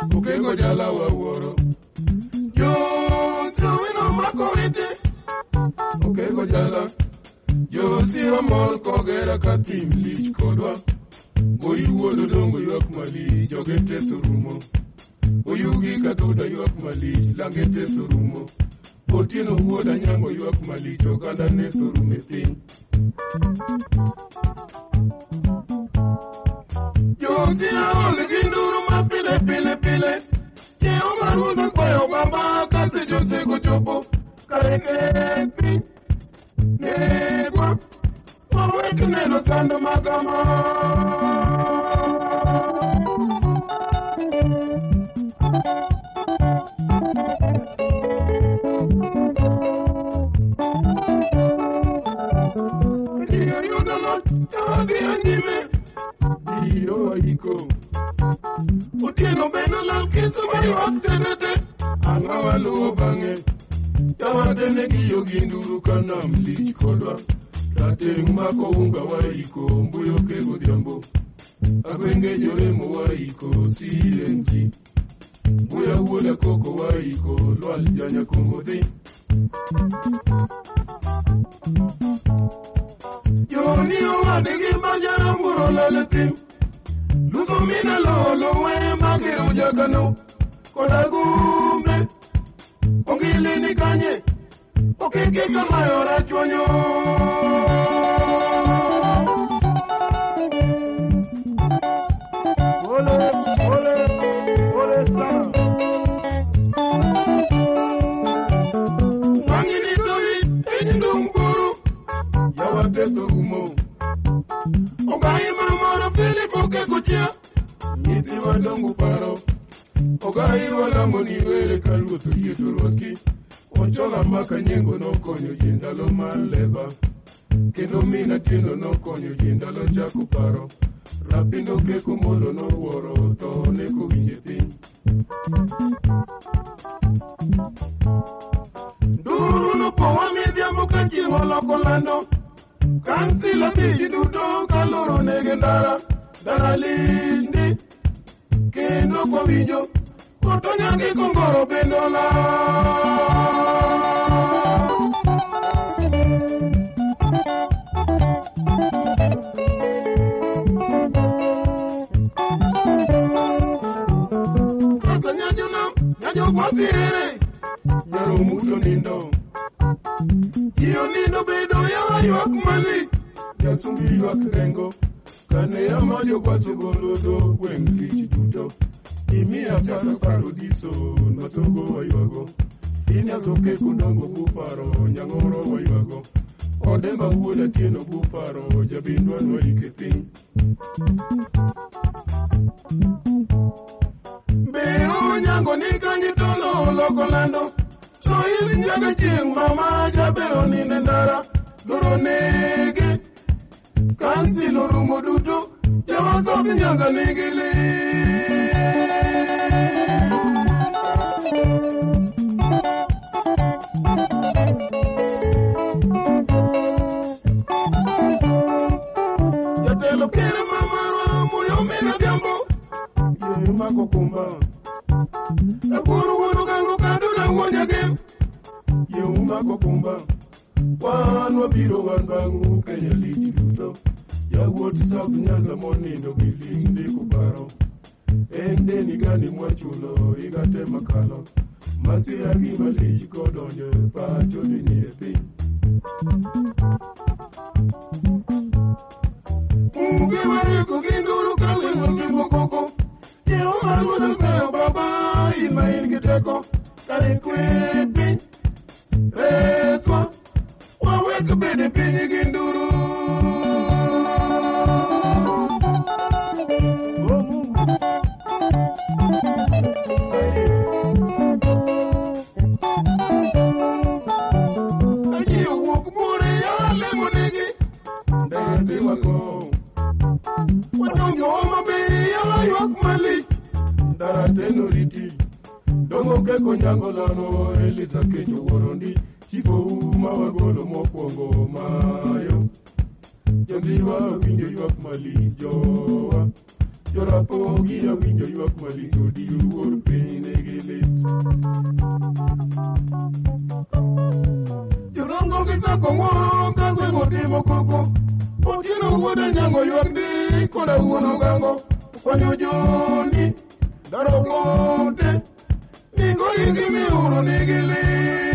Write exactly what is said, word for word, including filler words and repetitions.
Okego jala waworo. Yo, sawino makorite. Okego jala. Yo, siwa mol kogera katim lich kodwa. Oyuodo dongo yuak mali, jogete surumo. Oyugi katoda yuak mali, langete surumo. Otieno wuoda nyango yuak mali, joganda ne surume piny. Yo, siya ole ginduru ma pile pile pile. Yeo maruda kwayo baba, kasi jose kochopo. Kareke piny. Negwa. Maweke neno kando magama. Iyo yudolo, tawagi anime. Iyo iko. Utieno beno lal kiso mayo aktenete. Angawa luo bange. Tawadene giyo ginduru kanam lich kodwa. Tateng mako unga waiko, mbuyo kego diambo. Abenge joremo waiko, silenti. Mbuya uola koko waiko, lwal janya kongode. Yoni owadegi bajara muro laletim. Luso mina lolo we magero jakano. Kodagumbe. Ogile ni kanye. Okeke kama yora chonyo. Ole, ole, ole sa. Wangini toi, enyindo mkuru. Yawa teto umo. Ogai mamoro Filipo ke kuchia. Niti wadongu paro. Ogai wala moni wele kaluto yeturuaki. Ochola maka nyengo no konyo jindalo maleba. Kendo mina tino no konyo jindalo jaku paro. Rapindo ke kumolo no woro to ne kuvinje piny. Duru no powa midhiambo ka chiwo loko lando. Kansila biji duto kaloro nege ndara. Dara lindi. Kendo kwa winjo. Koto nyangi kongoro bendola. Kata nyanjo na, nyanjo kwa sirere. Nyaro muto nindo. Iyo nindo bedo ya yuak mali. Yasungi yuak rengo. Kane ya majo kwa sugolodo kweng lich duto. Imi ataka parodiso nasogo waywago. Inyazoke kundongo buparo nyangoro waywago. Odemba wuoda tieno buparo jabindwa nwaike piny. Beo nyango nikanyi tolo loko lando. Loili njaga chieng mama jabero ninde ndara. Doro nege. Kansi lorumo duto. Jawa soki nyanga negele. Yatelo kere mamara muyo mena diambo. Ye mako kumba. Ekuru wano kango kando na uonya game. Ye umako kumba. Wano biro wanbangu Kenya liji duto. Ya woti South Nyanza monindo giling di kuparo. Ende ni gani mwachulo igate makalo. Masi ya gima liji kodonyo pacho nini epi. Muge wari kuginduru kali wakimo koko. Ye umaru na sayo baba ima ingiteko. Kari kwepi. Reswa. Waweka bede pinyi ginduru. Dongo nyango lano elisa kecho worondi. Chipo uma wagolo mokwongo mayo. Jondiwa winjo yuak mali jowa. Jorapo gia winjo ywak malingo di luor piny negi lit. Jorongo kisako ng'oro ka gweng'o timo koko. Otieno wuode nyango ywak di koda wuono gango. Kwanyo joni daro kote. Ningo igi miuro nigi lit.